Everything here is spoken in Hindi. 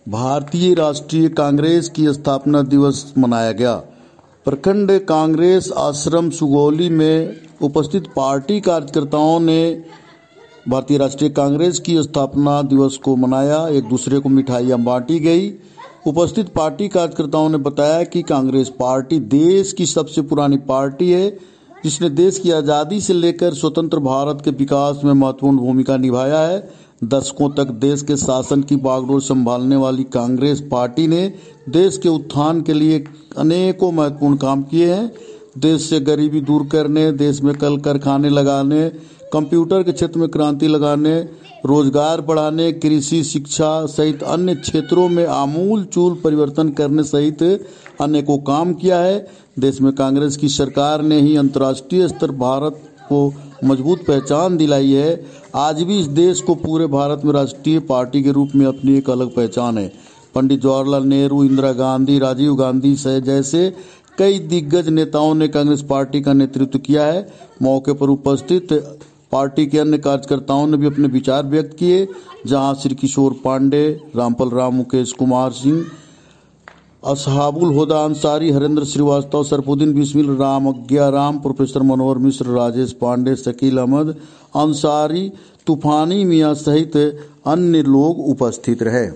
भारतीय राष्ट्रीय कांग्रेस की स्थापना दिवस मनाया गया। प्रखंड कांग्रेस आश्रम सुगौली में उपस्थित पार्टी कार्यकर्ताओं ने भारतीय राष्ट्रीय कांग्रेस की स्थापना दिवस को मनाया। एक दूसरे को मिठाइयां बांटी गई। उपस्थित पार्टी कार्यकर्ताओं ने बताया कि कांग्रेस पार्टी देश की सबसे पुरानी पार्टी है, जिसने देश की आज़ादी से लेकर स्वतंत्र भारत के विकास में महत्वपूर्ण भूमिका निभाया है। दशकों तक देश के शासन की बागडोर संभालने वाली कांग्रेस पार्टी ने देश के उत्थान के लिए अनेकों महत्वपूर्ण काम किए हैं। देश से गरीबी दूर करने, देश में कल कारखाने लगाने, कंप्यूटर के क्षेत्र में क्रांति लगाने, रोजगार बढ़ाने, कृषि, शिक्षा सहित अन्य क्षेत्रों में आमूल चूल परिवर्तन करने सहित अनेकों काम किया है। देश में कांग्रेस की सरकार ने ही अंतर्राष्ट्रीय स्तर भारत को मजबूत पहचान दिलाई है। आज भी इस देश को पूरे भारत में राष्ट्रीय पार्टी के रूप में अपनी एक अलग पहचान है। पंडित जवाहरलाल नेहरू, इंदिरा गांधी, राजीव गांधी जैसे कई दिग्गज नेताओं ने कांग्रेस पार्टी का नेतृत्व किया है। मौके पर उपस्थित पार्टी के अन्य कार्यकर्ताओं ने भी अपने विचार व्यक्त किए, जहां श्री किशोर पांडे, रामपल राम, मुकेश कुमार सिंह, असहाबुल हुदा अंसारी, हरेंद्र श्रीवास्तव, सरफुद्दीन बिस्मिल, राम अज्ञा राम, प्रोफेसर मनोहर मिश्र, राजेश पांडे, शकील अहमद अंसारी, तूफानी मियां सहित अन्य लोग उपस्थित रहे।